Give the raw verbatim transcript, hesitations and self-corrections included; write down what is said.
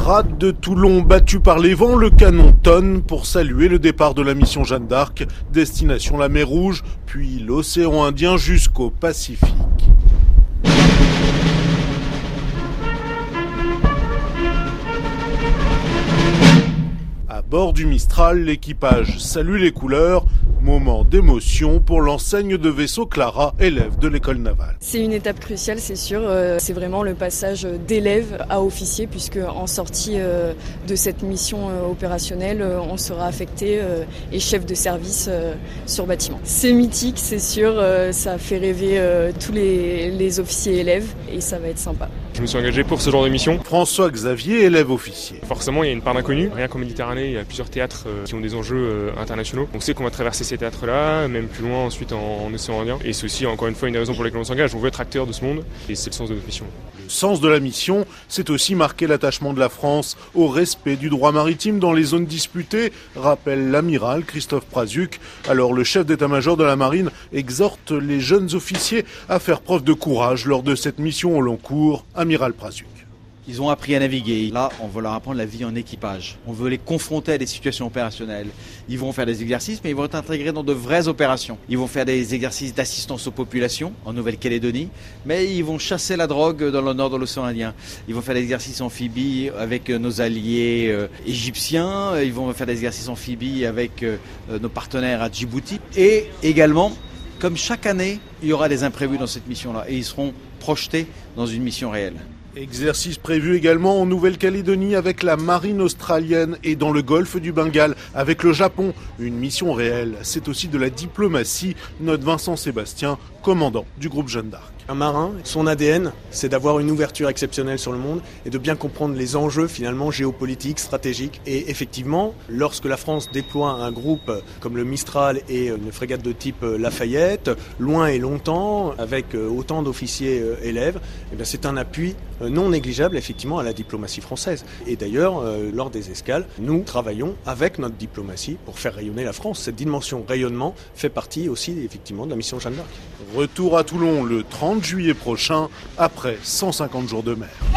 Rade de Toulon battu par les vents, le canon tonne pour saluer le départ de la mission Jeanne d'Arc, destination la mer Rouge, puis l'océan Indien jusqu'au Pacifique. À bord du Mistral, l'équipage salue les couleurs. Moment d'émotion pour l'enseigne de vaisseau Clara, élève de l'école navale. C'est une étape cruciale, c'est sûr. C'est vraiment le passage d'élève à officier, puisque en sortie de cette mission opérationnelle, on sera affecté et chef de service sur bâtiment. C'est mythique, c'est sûr. Ça fait rêver tous les, les officiers élèves et ça va être sympa. Je me suis engagé pour ce genre de mission. François Xavier, élève officier. Forcément, il y a une part d'inconnu. Rien qu'en Méditerranée, il y a plusieurs théâtres qui ont des enjeux internationaux. On sait qu'on va traverser ces théâtres-là, même plus loin ensuite en, en océan Indien. Et c'est aussi, encore une fois, une des raisons pour lesquelles on s'engage. On veut être acteur de ce monde et c'est le sens de notre mission. Le sens de la mission, c'est aussi marquer l'attachement de la France au respect du droit maritime dans les zones disputées, rappelle l'amiral Christophe Prasuc. Alors le chef d'état-major de la marine exhorte les jeunes officiers à faire preuve de courage lors de cette mission au long cours. Amiral Prasuc. Ils ont appris à naviguer. Là, on veut leur apprendre la vie en équipage. On veut les confronter à des situations opérationnelles. Ils vont faire des exercices, mais ils vont être intégrés dans de vraies opérations. Ils vont faire des exercices d'assistance aux populations en Nouvelle-Calédonie, mais ils vont chasser la drogue dans le nord de l'océan Indien. Ils vont faire des exercices amphibies avec nos alliés euh, égyptiens. Ils vont faire des exercices amphibies avec euh, nos partenaires à Djibouti. Et également, comme chaque année, il y aura des imprévus dans cette mission-là et ils seront projetés dans une mission réelle. Exercice prévu également en Nouvelle-Calédonie avec la marine australienne et dans le golfe du Bengale avec le Japon. Une mission réelle, c'est aussi de la diplomatie, note Vincent Sébastien, commandant du groupe Jeanne d'Arc. Un marin, son A D N, c'est d'avoir une ouverture exceptionnelle sur le monde et de bien comprendre les enjeux finalement géopolitiques, stratégiques. Et effectivement, lorsque la France déploie un groupe comme le Mistral et une frégate de type Lafayette, loin et longtemps, avec autant d'officiers élèves, eh bien c'est un appui non négligeable effectivement à la diplomatie française. Et d'ailleurs, lors des escales, nous travaillons avec notre diplomatie pour faire rayonner la France. Cette dimension rayonnement fait partie aussi effectivement de la mission Jeanne d'Arc. Retour à Toulon le trente juillet prochain, après cent cinquante jours de mer.